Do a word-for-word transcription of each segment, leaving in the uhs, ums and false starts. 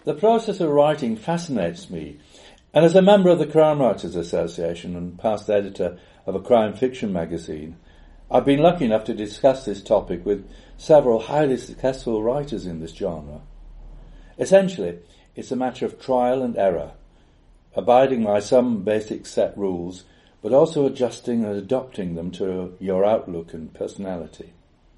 The process of writing fascinates me, and as a member of the Crime Writers Association and past editor of a crime fiction magazine, I've been lucky enough to discuss this topic with several highly successful writers in this genre. Essentially, it's a matter of trial and error, abiding by some basic set rules, but also adjusting and adopting them to your outlook and personality.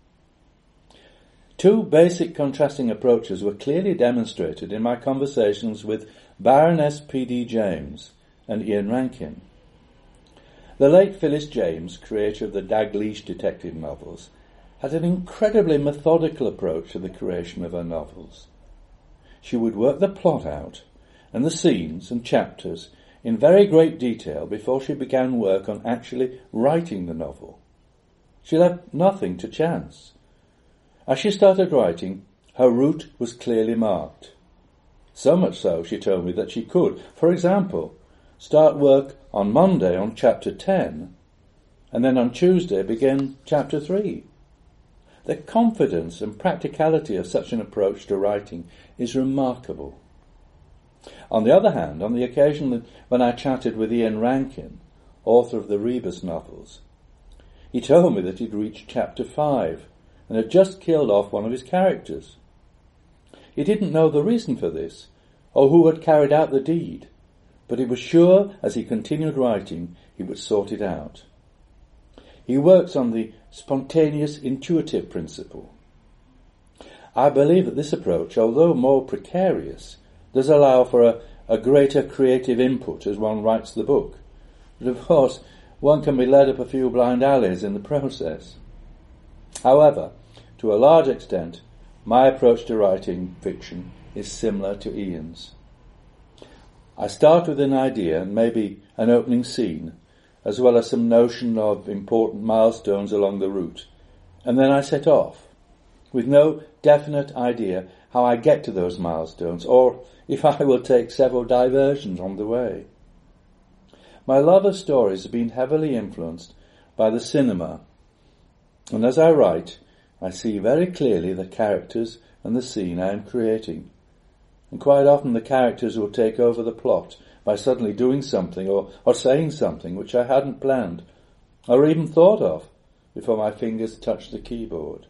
Two basic contrasting approaches were clearly demonstrated in my conversations with Baroness P D James and Ian Rankin. The late Phyllis James, creator of the Dalgliesh detective novels, had an incredibly methodical approach to the creation of her novels. She would work the plot out and the scenes and chapters in very great detail before she began work on actually writing the novel. She left nothing to chance. As she started writing, her route was clearly marked. So much so, she told me, that she could, for example, start work on Monday on chapter ten, and then on Tuesday begin chapter three. The confidence and practicality of such an approach to writing is remarkable. On the other hand, on the occasion when I chatted with Ian Rankin, author of the Rebus novels, he told me that he'd reached chapter five and had just killed off one of his characters. He didn't know the reason for this, or who had carried out the deed, but he was sure as he continued writing he would sort it out. He works on the spontaneous intuitive principle. I believe that this approach, although more precarious, does allow for a, a greater creative input as one writes the book. But of course, one can be led up a few blind alleys in the process. However, to a large extent, my approach to writing fiction is similar to Ian's. I start with an idea and maybe an opening scene, as well as some notion of important milestones along the route, and then I set off, with no definite idea how I get to those milestones, or if I will take several diversions on the way. My love of stories has been heavily influenced by the cinema, and as I write, I see very clearly the characters and the scene I am creating. And quite often the characters will take over the plot by suddenly doing something or, or saying something which I hadn't planned or even thought of before my fingers touched the keyboard.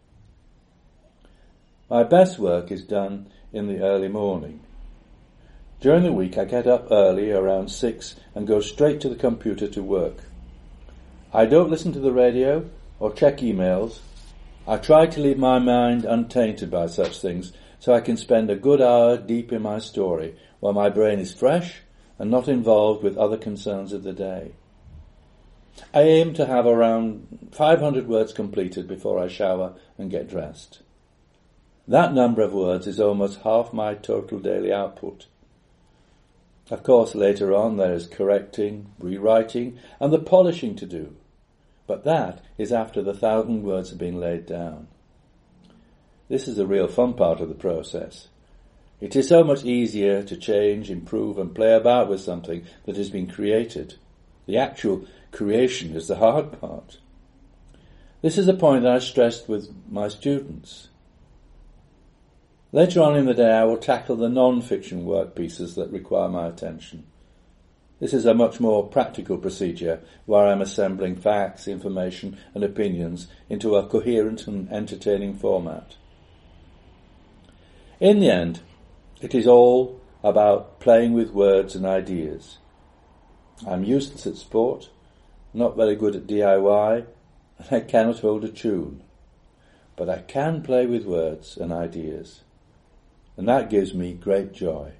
My best work is done in the early morning. During the week I get up early, around six, and go straight to the computer to work. I don't listen to the radio or check emails. I try to leave my mind untainted by such things so I can spend a good hour deep in my story while my brain is fresh and not involved with other concerns of the day. I aim to have around five hundred words completed before I shower and get dressed. That number of words is almost half my total daily output. Of course, later on there is correcting, rewriting, and the polishing to do. But that is after the thousand words have been laid down. This is the real fun part of the process. It is so much easier to change, improve, and play about with something that has been created. The actual creation is the hard part. This is a point that I stressed with my students. Later on in the day I will tackle the non-fiction work pieces that require my attention. This is a much more practical procedure where I am assembling facts, information and opinions into a coherent and entertaining format. In the end, it is all about playing with words and ideas. I'm useless at sport, not very good at D I Y, and I cannot hold a tune. But I can play with words and ideas, and that gives me great joy.